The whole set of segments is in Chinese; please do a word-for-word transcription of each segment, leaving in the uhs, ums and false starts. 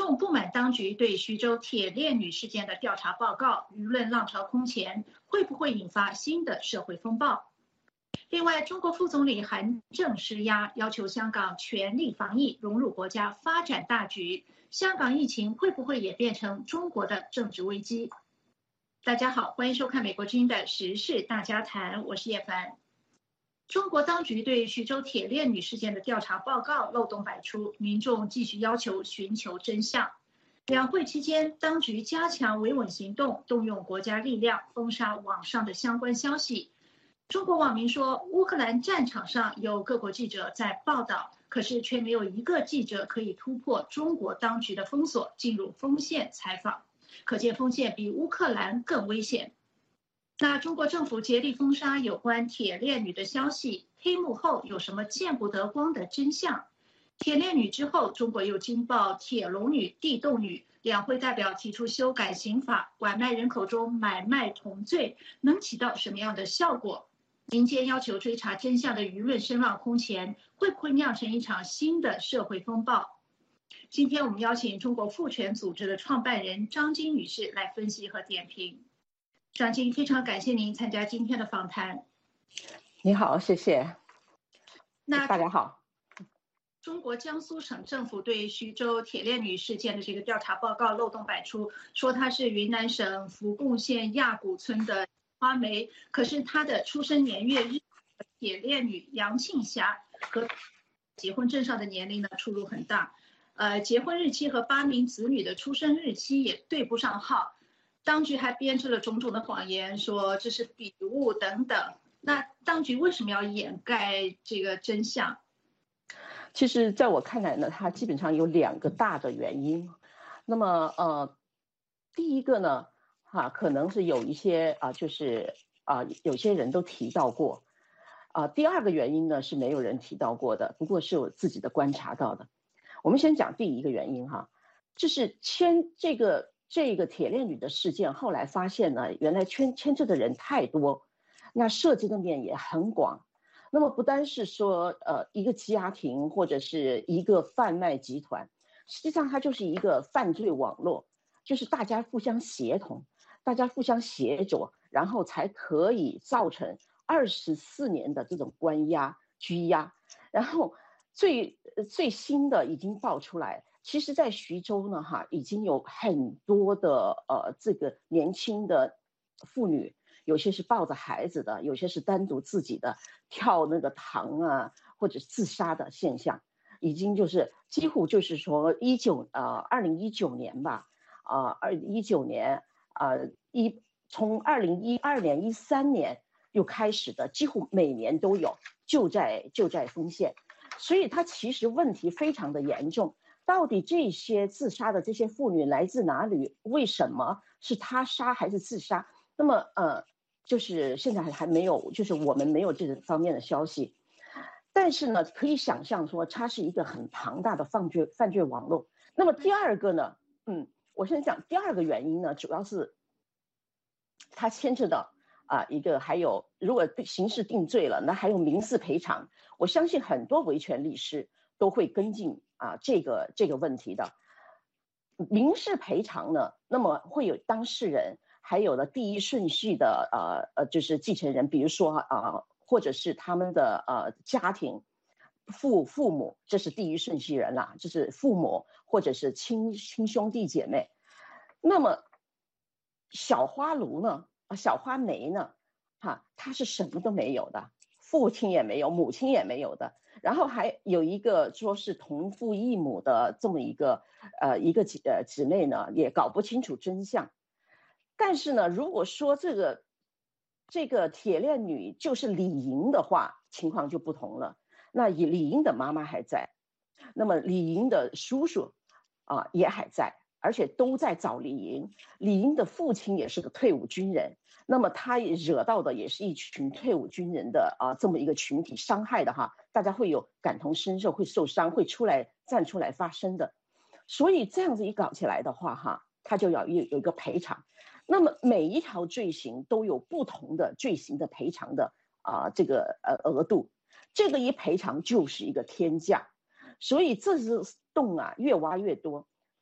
众不满当局对徐州铁链女事件的调查报告，舆论浪潮空前，会不会引发新的社会风暴？另外，中国副总理韩正施压，要求香港全力防疫，融入国家发展大局。香港疫情会不会也变成中国的政治危机？大家好，欢迎收看美国之音的时事大家谈，我是叶凡。中国当局对徐州铁链女事件的调查报告漏洞百出，民众继续要求寻求真相。两会期间，当局加强维稳行动，动用国家力量封杀网上的相关消息。中国网民说，乌克兰战场上有各国记者在报道，可是却没有一个记者可以突破中国当局的封锁，进入锋线采访。可见锋线比乌克兰更危险。那中国政府竭力封杀有关铁链女的消息，黑幕后有什么见不得光的真相？铁链女之后，中国又惊爆铁笼女、地洞女，两会代表提出修改刑法，拐卖人口中买卖同罪，能起到什么样的效果？民间要求追查真相的舆论声浪空前，会不会酿成一场新的社会风暴？今天我们邀请中国妇权组织的创办人张晶女士来分析和点评。张晶，非常感谢您参加今天的访谈。 你好，谢谢。 那大家好。 中国江苏省政府对徐州铁链女事件的这个调查报告漏洞百出，说她是云南省扶贡县亚古村的花梅，可是她的出生年月日铁链女杨庆霞和结婚证上的年龄呢出入很大，呃，结婚日期和八名子女的出生日期也对不上号。当局还编织了种种的谎言，说这是笔误等等。那当局为什么要掩盖这个真相？ 其实在我看来呢，它基本上有两个大的原因。那么呃，第一个呢，哈、啊，可能是有一些啊，就是啊，有些人都提到过。啊，第二个原因呢是没有人提到过的，不过是我自己的观察到的。我们先讲第一个原因哈，就是牵这个这个铁链女的事件，后来发现呢，原来牵牵扯的人太多，那涉及的面也很广。那么不单是说呃一个家庭或者是一个贩卖集团，实际上它就是一个犯罪网络，就是大家互相协同，大家互相协作，然后才可以造成二十四年的这种关押拘押。然后最最新的已经爆出来，其实在徐州呢哈，已经有很多的呃这个年轻的妇女，有些是抱着孩子的，有些是单独自己的跳那个塘啊，或者自杀的现象，已经就是几乎就是说一九呃二零一九年吧，啊二一九年啊、呃、一从二零一二年一三年又开始的，几乎每年都有，就在就在丰县，所以它其实问题非常的严重。到底这些自杀的这些妇女来自哪里？为什么是他杀还是自杀？那么呃，就是现在还没有，就是我们没有这方面的消息。但是呢，可以想象说它是一个很庞大的犯罪犯罪网络。那么第二个呢，嗯，我先讲第二个原因呢，主要是它牵扯到啊、呃、一个还有，如果刑事定罪了，那还有民事赔偿。我相信很多维权律师都会跟进啊、呃、这个这个问题的。民事赔偿呢，那么会有当事人，还有了第一顺序的呃呃就是继承人，比如说啊、呃、或者是他们的呃家庭父父母，这是第一顺序人啦，这是父母或者是亲亲兄弟姐妹。那么小花炉呢，小花梅呢，哈，她是什么都没有的，父亲也没有，母亲也没有的。然后还有一个说是同父异母的这么一个呃一个姊呃姊妹呢，也搞不清楚真相。但是呢，如果说这个这个铁链女就是李莹的话，情况就不同了。那李莹的妈妈还在，那么李莹的叔叔啊、呃、也还在，而且都在找李莹。李莹的父亲也是个退伍军人，那么他惹到的也是一群退伍军人的啊、呃、这么一个群体，伤害的哈，大家会有感同身受，会受伤，会出来站出来发声的。所以这样子一搞起来的话哈，他就要有有一个赔偿。那么每一条罪行都有不同的罪行的赔偿的啊、呃、这个呃额度，这个一赔偿就是一个天价。所以这是洞啊越挖越多。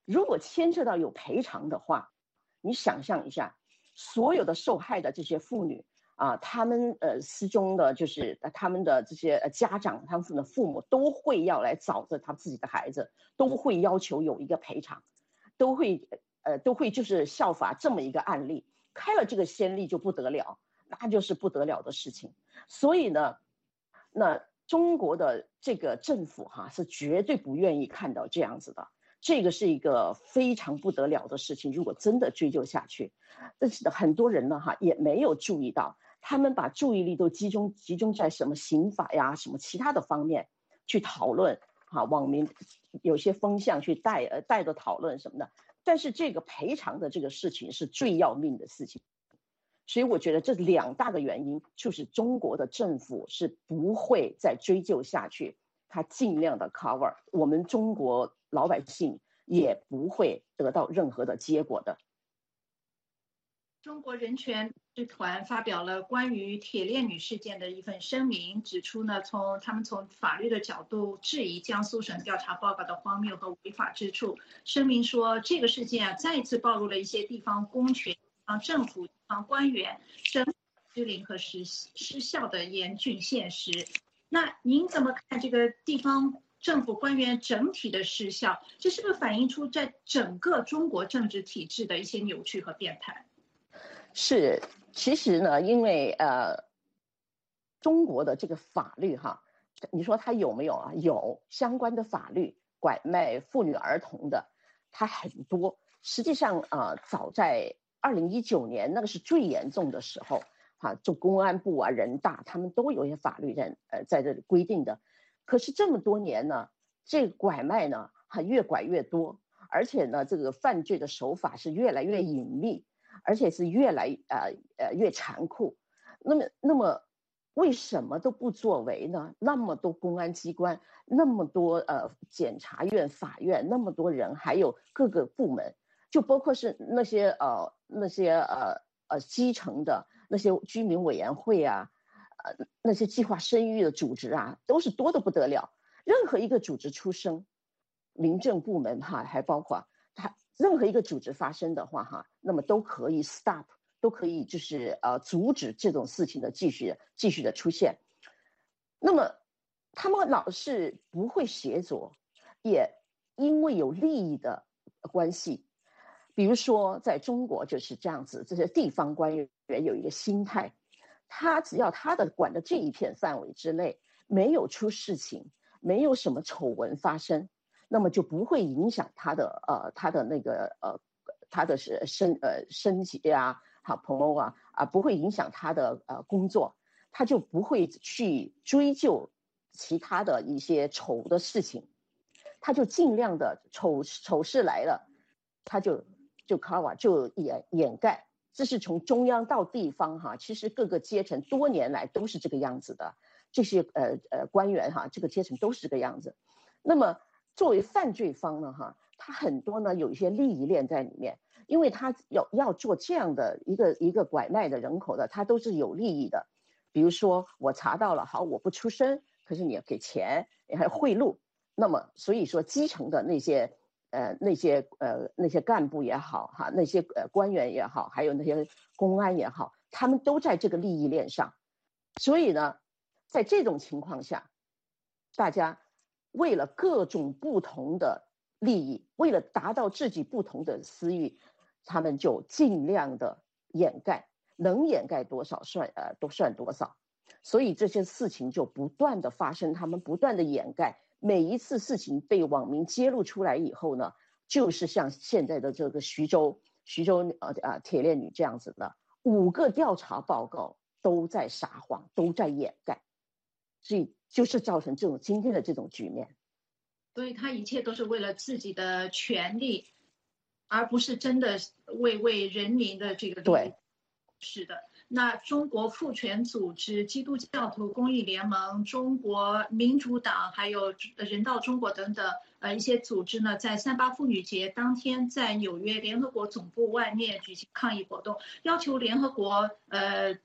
如果牵涉到有赔偿的话，你想象一下，所有的受害的这些妇女啊，他们呃失踪的，就是他们的这些家长，他们的父母都会要来找着他自己的孩子，都会要求有一个赔偿，都会呃都会就是效法这么一个案例，开了这个先例就不得了，那就是不得了的事情。所以呢，那中国的这个政府哈是绝对不愿意看到这样子的。这个是一个非常不得了的事情，如果真的追究下去，但是很多人呢哈也没有注意到，他们把注意力都集中集中在什么刑法呀、什么其他的方面去讨论哈，网民有些风向去带呃带着讨论什么的，但是这个赔偿的这个事情是最要命的事情。所以我觉得这两大的原因就是中国的政府是不会再追究下去，他尽量的 cover， 我们中国老百姓也不会得到任何的结果的。 中国人权之团发表了关于铁链女事件的一份声明，指出呢，从他们从法律的角度质疑江苏省调查报告的荒谬和违法之处。声明说，这个事件啊，再次暴露了一些地方公权、地方政府、地方官员整体失灵和失失效的严峻现实。那您怎么看这个地方政府官员整体的失效？这是不是反映出在整个中国政治体制的一些扭曲和变态？ 是，其实呢，因为呃，中国的这个法律哈，你说它有没有啊？有相关的法律，拐卖妇女儿童的，它很多。实际上啊、呃，早在二零一九年那个是最严重的时候，哈，就公安部啊、人大他们都有一些法律在呃在这里规定的。可是这么多年呢，这个拐卖呢，还越拐越多，而且呢，这个犯罪的手法是越来越隐秘。而且是越来呃呃越残酷，那么那么为什么都不作为呢？那么多公安机关，那么多呃检察院、法院，那么多人，还有各个部门，就包括是那些呃那些呃呃基层的那些居民委员会啊，呃那些计划生育的组织啊，都是多得不得了。任何一个组织出生，民政部门哈，还包括他。任何一个组织发生的话哈，那么都可以 stop， 都可以就是呃阻止这种事情的继续继续的出现。那么他们老是不会协作，也因为有利益的关系。比如说在中国就是这样子，这些地方官员有一个心态，他只要他的管的这一片范围之内没有出事情，没有什么丑闻发生，那么就不会影响他的呃他的那个呃他的是升呃升级啊，好朋友啊啊不会影响他的呃工作，他就不会去追究其他的一些丑的事情，他就尽量的丑丑事来了，他就就 cover 就掩掩盖。这是从中央到地方哈，其实各个阶层多年来都是这个样子的，这些呃呃官员哈，这个阶层都是这个样子。那么作为犯罪方呢，哈，他很多呢有一些利益链在里面，因为他要要做这样的一个一个拐卖的人口的，他都是有利益的。比如说我查到了，好，我不出声，可是你要给钱，你还贿赂，那么所以说基层的那些呃那些呃那些干部也好哈，那些呃官员也好，还有那些公安也好，他们都在这个利益链上。所以呢，在这种情况下，大家为了各种不同的利益，为了达到自己不同的私欲，他们就尽量的掩盖，能掩盖多少算呃都算多少。所以这些事情就不断的发生，他们不断的掩盖。每一次事情被网民揭露出来以后呢，就是像现在的这个徐州徐州呃呃铁链女这样子的，五个调查报告都在撒谎，都在掩盖，所以就是造成这种今天的这种局面。 所以他一切都是为了自己的权利，而不是真的为为人民的这个利益。 对， 是的。那中国妇权组织、基督教徒公益联盟、中国民主党，还有人道中国等等呃一些组织呢，在三八妇女节当天，在纽约联合国总部外面举行抗议活动，要求联合国呃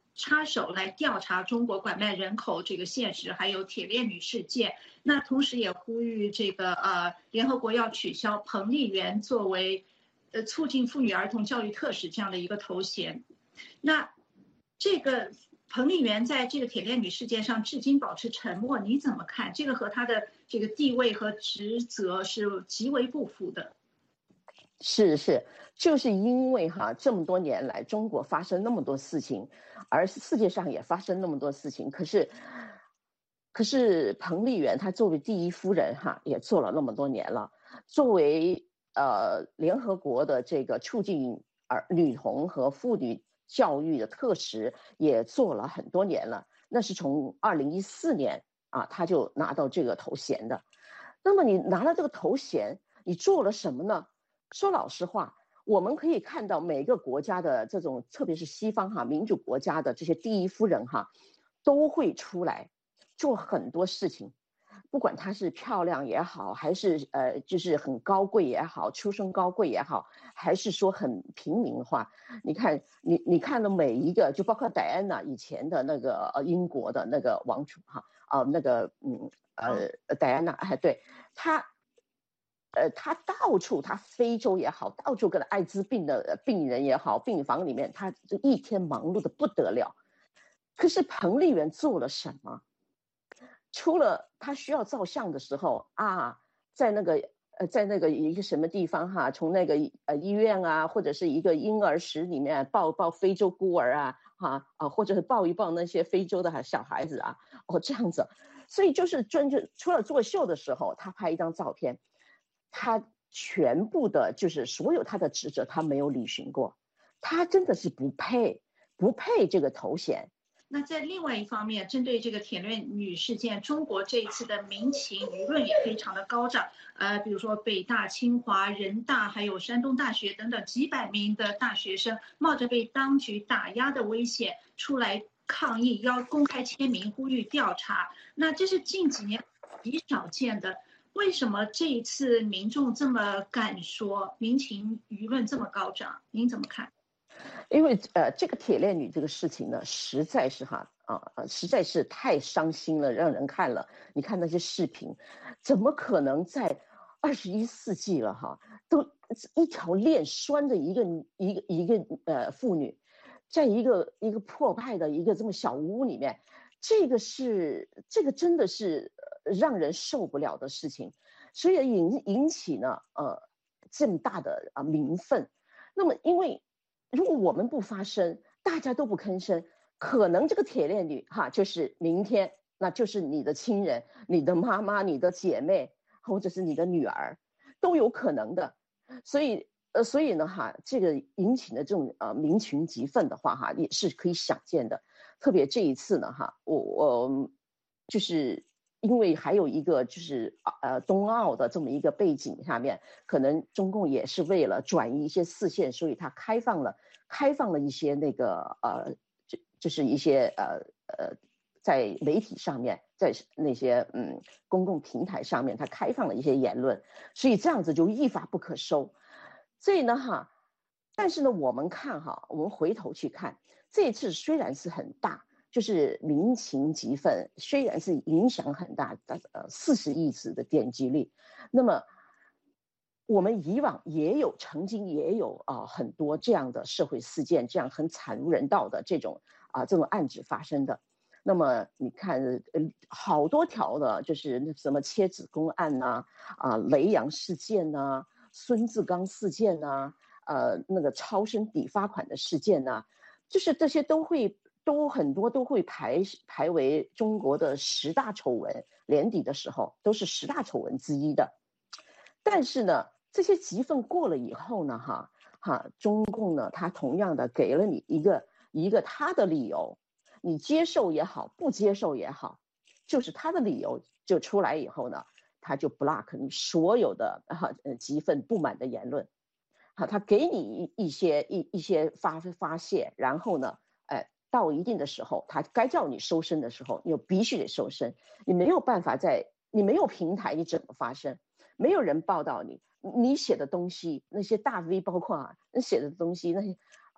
插手来调查中国拐卖人口这个现实，还有铁链女事件。那同时也呼吁这个呃联合国要取消彭丽媛作为呃促进妇女儿童教育特使这样的一个头衔。那这个彭丽媛在这个铁链女事件上至今保持沉默，你怎么看？这个和她的这个地位和职责是极为不符的。 是是，就是因为哈这么多年来中国发生那么多事情，而世界上也发生那么多事情，可是可是彭丽媛她作为第一夫人哈也做了那么多年了，作为呃联合国的这个促进儿女童和妇女教育的特使也做了很多年了，那是从二零一四年啊她就拿到这个头衔的。那么你拿了这个头衔，你做了什么呢？说老实话，我们可以看到每个国家的这种，特别是西方哈民主国家的这些第一夫人哈，都会出来做很多事情，不管她是漂亮也好，还是呃就是很高贵也好，出身高贵也好，还是说很平民化。你看你你看的每一个，就包括戴安娜以前的那个呃英国的那个王储哈啊、呃、那个嗯呃戴安娜哎对她。呃，他到处，他非洲也好，到处跟艾滋病的病人也好，病房里面，他就一天忙碌的不得了。可是彭丽媛做了什么？除了他需要照相的时候啊，在那个呃，在那个一个什么地方哈，从那个呃医院啊，或者是一个婴儿室里面抱抱非洲孤儿啊，哈啊，或者是抱一抱那些非洲的小孩子啊，哦这样子。所以就是专就除了做秀的时候，他拍一张照片。他全部的就是所有他的职责他没有履行过，他真的是不配不配这个头衔。 那在另外一方面，针对这个铁链女事件，中国这一次的民情舆论也非常的高涨。呃，比如说北大、清华、人大，还有山东大学等等几百名的大学生，冒着被当局打压的危险出来抗议，要公开签名呼吁调查。那这是近几年极少见的。为什么这一次民众这么敢说，民情舆论这么高涨？您怎么看？ 因为呃，这个铁链女这个事情呢，实在是哈啊、呃，实在是太伤心了，让人看了。你看那些视频，怎么可能在二十一世纪了哈，都一条链拴着一个一个一个呃妇女，在一个一个破败的一个这么小屋里面，这个是这个真的是让人受不了的事情，所以引引起呢呃这么大的啊民愤。那么因为如果我们不发声，大家都不吭声，可能这个铁链女哈就是明天那就是你的亲人、你的妈妈、你的姐妹，或者是你的女儿，都有可能的。所以呃，所以呢哈，这个引起的这种呃民群激愤的话哈，也是可以想见的。特别这一次呢哈，我我就是因为还有一个就是呃冬奥的这么一个背景下面，可能中共也是为了转移一些视线，所以它开放了开放了一些那个呃就就是一些呃呃在媒体上面，在那些嗯公共平台上面，它开放了一些言论，所以这样子就一发不可收。所以呢哈，但是呢我们看哈，我们回头去看，这一次虽然是很大。就是民情激愤，虽然是影响很大的，呃，四十亿次的点击率，那么我们以往也有，曾经也有啊、呃、很多这样的社会事件，这样很惨无人道的这种啊、呃、这种案子发生的。那么你看，呃，好多条的，就是那什么切子宫案呐、啊，啊雷洋事件呐、啊，孙志刚事件呐、啊，呃，那个超生抵罚款的事件呐、啊，就是这些都会。都很多都会排排为中国的十大丑闻，年底的时候都是十大丑闻之一的。但是呢，这些集愤过了以后呢，哈哈，中共呢，他同样的给了你一个一个他的理由，你接受也好，不接受也好，就是他的理由就出来以后呢，他就 block 你所有的哈集愤不满的言论，好，他给你一些一一些发发泄，然后呢，哎。到一定的时候，他该叫你收声的时候，你又必须得收声。你没有办法在，你没有平台，你怎么发声？没有人报道你，你写的东西，那些大 V 包括啊，你写的东西，那些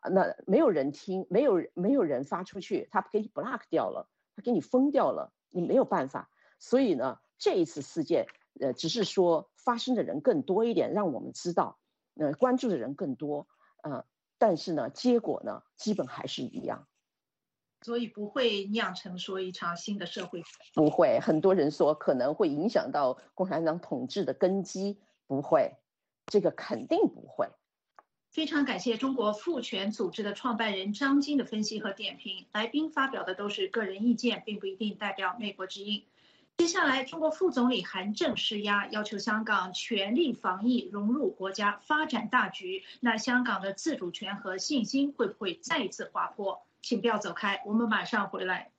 那没有人听，没有没有人发出去，他给你 block 掉了，他给你封掉了，你没有办法。所以呢，这一次事件，呃，只是说发生的人更多一点，让我们知道，呃，关注的人更多，呃，但是呢，结果呢，基本还是一样。 所以不会酿成说一场新的社会， 不会。很多人说可能会影响到共产党统治的根基，不会，这个肯定不会。 非常感谢中国妇权组织的创办人张晶的分析和点评。来宾发表的都是个人意见，并不一定代表美国之音。接下来，中国副总理韩正施压，要求香港全力防疫，融入国家发展大局。那香港的自主权和信心会不会再一次滑坡？请不要走开，我们马上回来。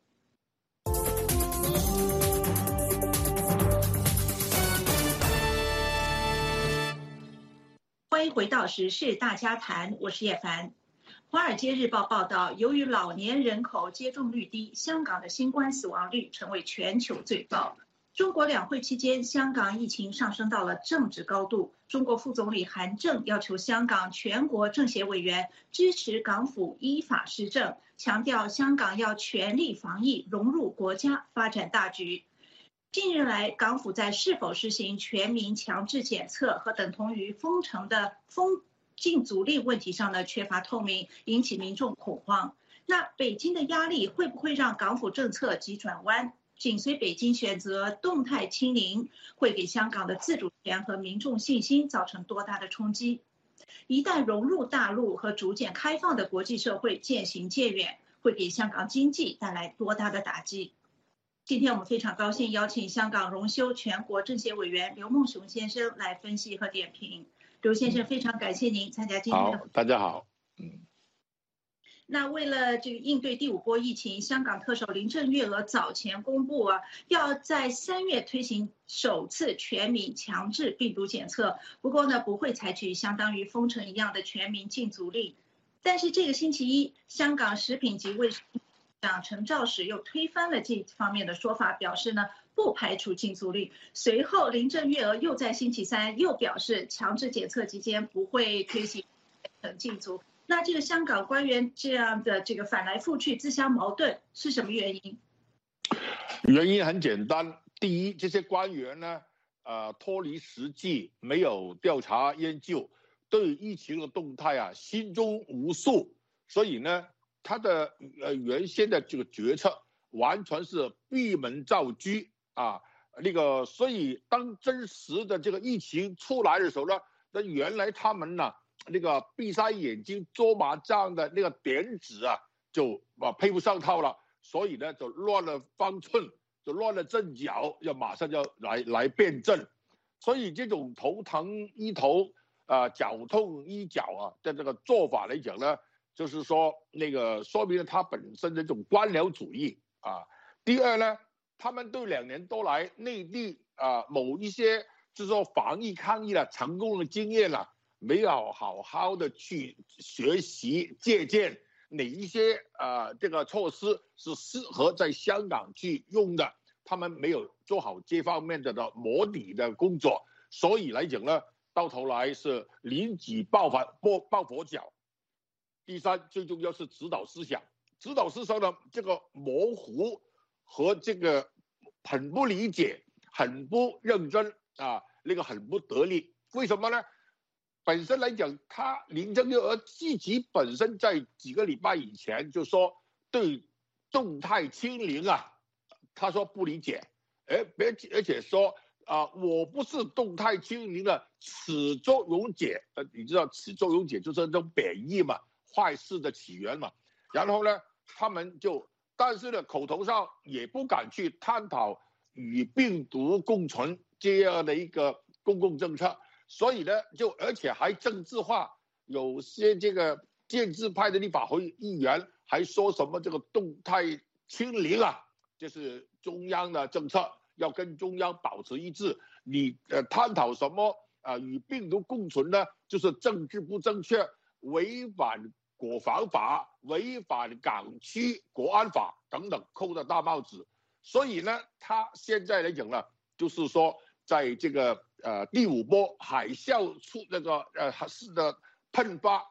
欢迎回到时事大家谈，我是叶凡。华尔街日报报道，由于老年人口接种率低，香港的新冠死亡率成为全球最高。中国两会期间，香港疫情上升到了政治高度。中国副总理韩正要求香港全国政协委员支持港府依法施政，强调香港要全力防疫，融入国家发展大局。近日来，港府在是否实行全民强制检测和等同于封城的封禁足令问题上呢，缺乏透明，引起民众恐慌。那北京的压力会不会让港府政策急转弯？紧随北京选择动态清零，会给香港的自主权和民众信心造成多大的冲击？一旦融入大陆和逐渐开放的国际社会渐行渐远，会给香港经济带来多大的打击？今天我们非常高兴邀请香港荣休全国政协委员刘梦熊先生来分析和点评。刘先生，非常感谢您参加今天的。 好，大家好。嗯。 那为了这个应对第五波疫情，香港特首林郑月娥早前公布啊，要在三月推行首次全民强制病毒检测。不过呢，不会采取相当于封城一样的全民禁足令。但是这个星期一，香港食品及卫生局长陈肇始又推翻了这方面的说法，表示呢不排除禁足令。随后，林郑月娥又在星期三又表示，强制检测期间不会推行禁足。那这个香港官员这样的这个反来覆去、自相矛盾是什么原因？ 原因很简单，第一，这些官员呢，呃，脱离实际，没有调查研究，对疫情的动态啊心中无数，所以呢，他的呃原先的这个决策完全是闭门造车啊。那个，所以当真实的这个疫情出来的时候呢，那原来他们呢。那个闭上眼睛捉麻将的那个点子啊，就啊配不上套了，所以呢就乱了方寸，就乱了阵脚，要马上要来来辩证，所以这种头疼医头啊，脚痛医脚啊的这个做法来讲呢，就是说那个说明了他本身的这种官僚主义啊。第二呢，他们对两年多来内地啊某一些就是说防疫抗疫了成功的经验了。没有好好的去学习借鉴哪一些呃这个措施是适合在香港去用的，他们没有做好这方面的的模拟的工作，所以来讲呢，到头来是临己抱佛抱佛脚。第三，最重要是指导思想，指导思想的这个模糊和这个很不理解、很不认真啊，那个很不得力。为什么呢？本身来讲，他林郑月娥自己本身在几个礼拜以前就说对动态清零啊，他说不理解，而而且说啊、呃，我不是动态清零的始作俑者，呃，你知道始作俑者就是那种贬义嘛，坏事的起源嘛。然后呢，他们就，但是呢，口头上也不敢去探讨与病毒共存这样的一个公共政策。所以呢，就而且还政治化，有些这个建制派的立法会议员还说什么这个动态清零啊，就是中央的政策要跟中央保持一致。你呃探讨什么啊、呃、与病毒共存呢？就是政治不正确，违反国防法，违反港区国安法等等，扣的大帽子。所以呢，他现在来讲呢，就是说。在这个呃第五波海啸出那个呃是的喷发，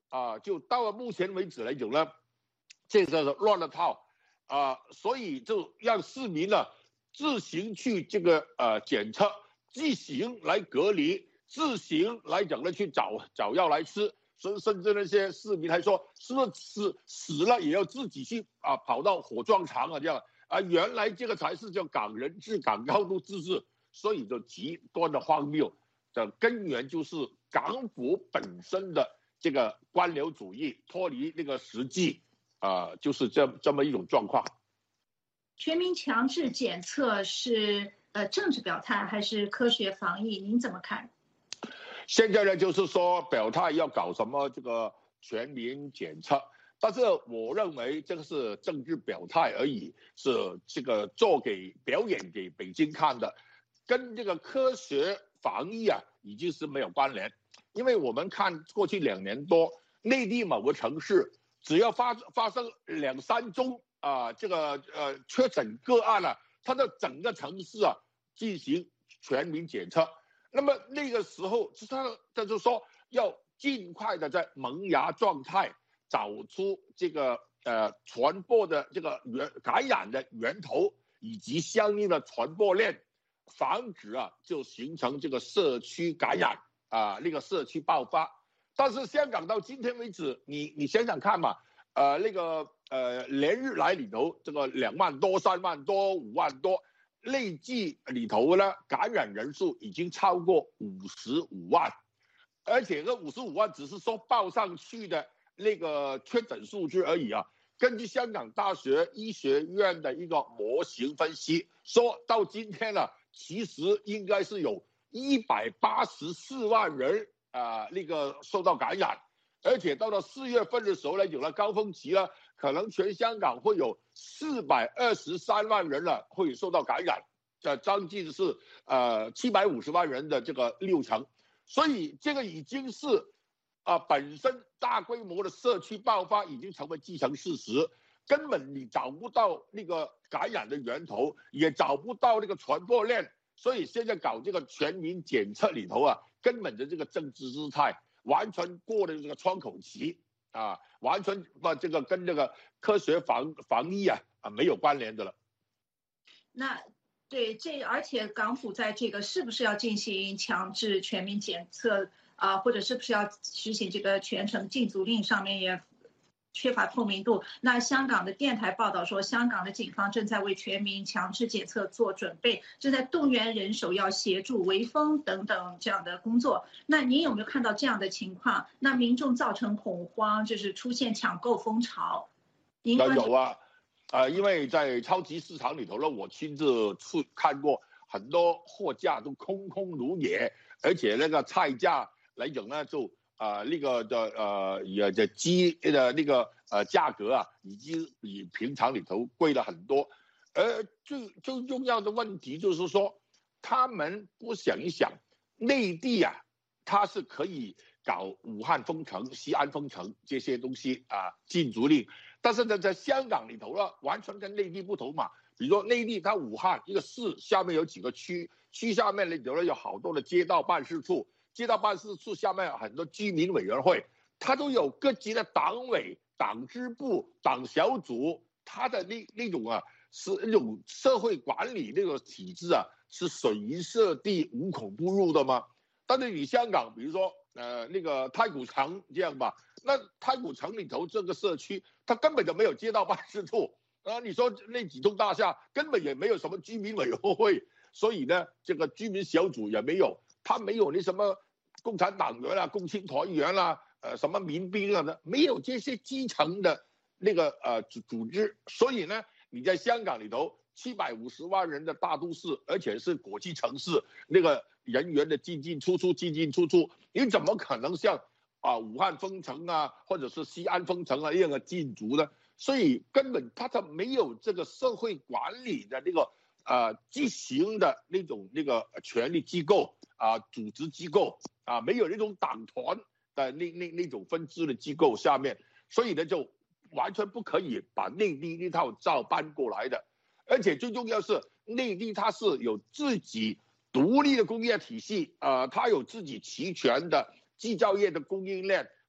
啊，就到了目前为止来讲呢，这个乱了套啊，所以就让市民呢自行去这个呃检测，自行来隔离，自行来讲呢去找找药来吃。甚甚至那些市民还说，是不是死死了也要自己去啊跑到火葬场啊这样啊？原来这个才是叫港人治港、高度自治，所以就极端的荒谬。的根源就是港府本身的这个官僚主义脱离那个实际啊、呃，就是这这么一种状况。 全民强制检测是呃政治表态还是科学防疫？您怎么看？ 现在呢，就是说表态要搞什么这个全民检测，但是我认为这个是政治表态而已，是这个做给表演给北京看的，跟这个科学防疫啊已经是没有关联。因为我们看过去两年多，内地某个城市只要发发生两三宗啊、呃、这个呃确诊个案啊，它的整个城市啊进行全民检测。那么那个时候，他他就说要尽快的在萌芽状态找出这个呃传播的这个源感染的源头以及相应的传播链，防止啊就形成这个社区感染啊、呃、那个社区爆发。但是香港到今天为止，你你想想看嘛，呃那个呃连日来里头，这个两万多、三万多、五万多。累计里头呢，感染人数已经超过五十五万，而且这五十五万只是说报上去的那个确诊数据而已啊。根据香港大学医学院的一个模型分析，说到今天呢，其实应该是有一百八十四万人啊、呃、那个受到感染，而且到了四月份的时候呢，有了高峰期了。可能全香港会有四百二十三万人了会受到感染，呃，将近是呃七百五十万人的这个六成，所以这个已经是啊、呃、本身大规模的社区爆发已经成为既成事实，根本你找不到那个感染的源头，也找不到那个传播链，所以现在搞这个全民检测里头啊，根本的这个政治姿态完全过了这个窗口期。啊，完全把这个跟这个科学防防疫啊啊没有关联的了。 那对这，而且港府在这个是不是要进行强制全民检测啊，或者是不是要实行这个全城禁足令上面也缺乏透明度。那香港的电台报道说，香港的警方正在为全民强制检测做准备，正在动员人手要协助围封等等这样的工作。那您有没有看到这样的情况？那民众造成恐慌，就是出现抢购风潮。您那有啊，呃，因为在超级市场里头呢，我亲自去看过，很多货架都空空如也，而且那个菜价来讲呢，就啊、呃、那个的呃也的鸡的那个呃价格啊，已经比平常里头贵了很多。而最最重要的问题就是说，他们不想一想，内地啊，它是可以搞武汉封城、西安封城这些东西啊，禁足令。但是呢，在香港里头呢，完全跟内地不同嘛。比如说内地，它武汉一个市下面有几个区，区下面里头呢有好多的街道办事处，街道办事处下面有很多居民委员会，它都有各级的党委、党支部、党小组，它的那那种啊，是那种社会管理那个体制啊，是水银设地、无孔不入的吗？但是你香港，比如说呃那个太古城这样吧，那太古城里头这个社区，它根本就没有街道办事处啊。你说那几栋大厦根本也没有什么居民委员会，所以呢，这个居民小组也没有，他没有那什么共产党员啦、共青团员啦、呃什么民兵啊的，没有这些基层的那个呃组组织，所以呢，你在香港里头七百五十万人的大都市，而且是国际城市，那个人员的进进出出、进进出出，你怎么可能像啊武汉封城啊，或者是西安封城啊一样的禁足呢？所以根本他他没有这个社会管理的那个呃执行的那种那个权力机构啊、组织机构啊，没有那种党团的那那那种分支的机构下面，所以呢就完全不可以把内地那套照搬过来的。而且最重要是内地它是有自己独立的工业体系，呃，它有自己齐全的制造业的供应链，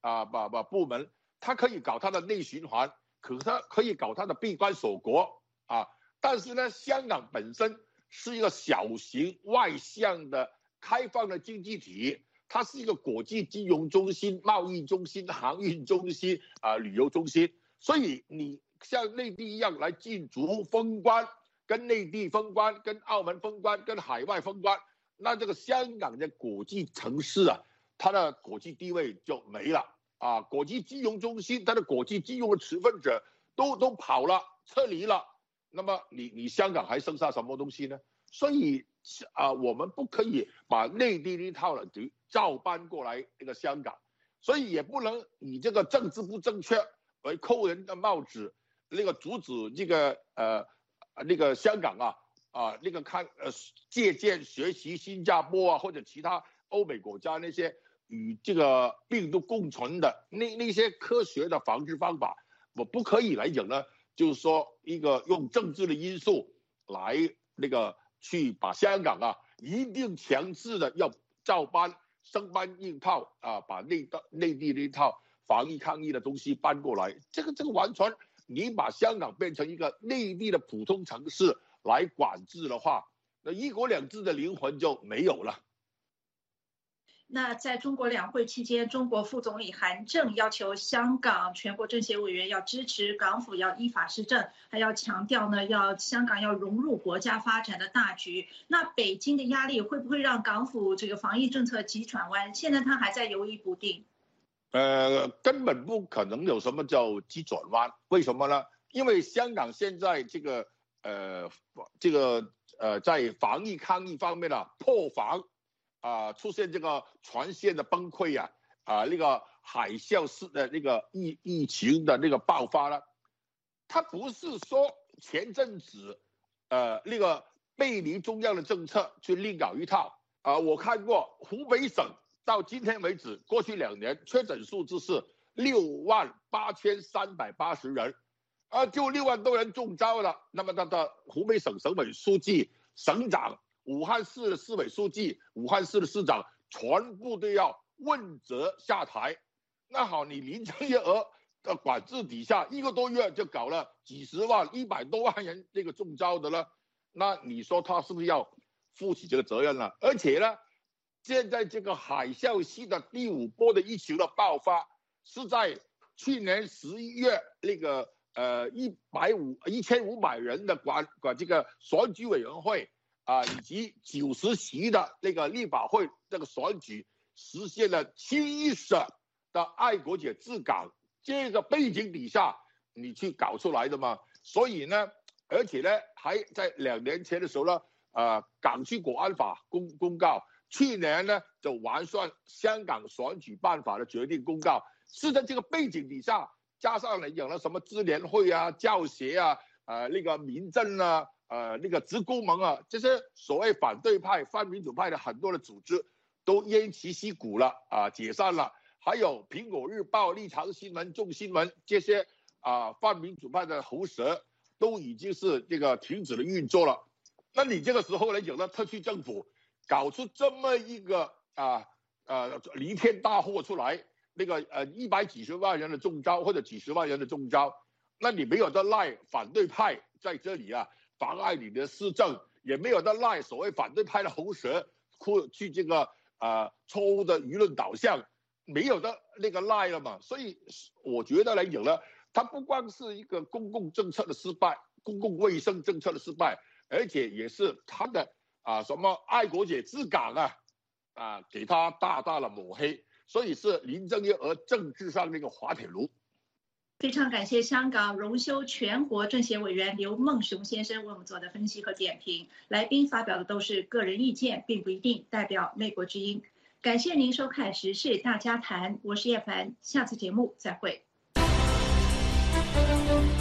啊把把部门，他可以搞他的内循环，可他可以搞他的闭关锁国啊。但是呢，香港本身是一个小型外向的开放的经济体，它是一个国际金融中心、贸易中心、航运中心啊、旅游中心，所以你像内地一样来进足封关，跟内地封关、跟澳门封关、跟海外封关，那这个香港的国际城市啊，它的国际地位就没了啊！国际金融中心，它的国际金融的持份者都都跑了、撤离了，那么你你香港还剩下什么东西呢？所以啊，我们不可以把内地那套了照搬过来这个香港，所以也不能以这个政治不正确为扣人的帽子，那个阻止这个呃那个香港啊啊那个看呃借鉴学习新加坡啊或者其他欧美国家那些与这个病毒共存的那那些科学的防治方法，我不可以来讲呢，就是说一个用政治的因素来那个去把香港啊一定强制的要照搬生搬硬套啊，把内内地那一套防疫抗疫的东西搬过来，这个这个完全你把香港变成一个内地的普通城市来管制的话，那一国两制的灵魂就没有了。 那在中国两会期间，中国副总理韩正要求香港全国政协委员要支持港府要依法施政，还要强调呢，要香港要融入国家发展的大局。那北京的压力会不会让港府这个防疫政策急转弯？现在他还在犹豫不定。 呃，根本不可能有什么叫急转弯，为什么呢？因为香港现在这个呃这个呃在防疫抗疫方面呢、啊、破防。啊、呃，出现这个全线的崩溃啊，啊、呃，那个海啸式的那个疫疫情的那个爆发了，它不是说前阵子，呃，那个背离中央的政策去另搞一套啊、呃。我看过湖北省到今天为止，过去两年确诊数字是六万八千三百八十人，啊，就六万多人中招了。那么他的湖北省省委书记、省长。武汉市的市委书记、武汉市的市长全部都要问责下台。那好，你林郑月娥的管制底下，一个多月就搞了几十万、一百多万人这个中招的了，那你说他是不是要负起这个责任了？而且呢，现在这个海啸系的第五波的疫情的爆发，是在去年十一月那个呃一百五一千五百人的管管这个选举委员会。啊，以及九十席的那个立法会这个选举实现了清一色的爱国者治港，这个背景底下你去搞出来的嘛？所以呢，而且呢，还在两年前的时候呢，呃，港区国安法公公告，去年呢就完善香港选举办法的决定公告，是在这个背景底下，加上了有了什么支联会啊、教协啊、呃那个民政啊。呃，那个职工盟啊，这些所谓反对派、泛民主派的很多的组织都偃旗息鼓了啊，解散了。还有苹果日报、立场新闻、众新闻这些啊泛民主派的喉舌都已经是这个停止了运作了。那你这个时候来讲呢，特区政府搞出这么一个啊呃弥天大祸出来，那个呃一百几十万人的中招或者几十万人的中招，那你没有得赖反对派在这里啊。妨碍你的施政，也没有得赖所谓反对派的喉舌去这个呃错误的舆论导向，没有的那个赖了嘛。所以我觉得来讲呢，它不光是一个公共政策的失败，公共卫生政策的失败，而且也是他的啊什么爱国者治港啊啊给他大大的抹黑，所以是林郑月娥政治上那个滑铁卢。 非常感谢香港荣休全国政协委员刘梦熊先生为我们做的分析和点评。来宾发表的都是个人意见，并不一定代表美国之音。感谢您收看《时事大家谈》，我是叶凡，下次节目再会。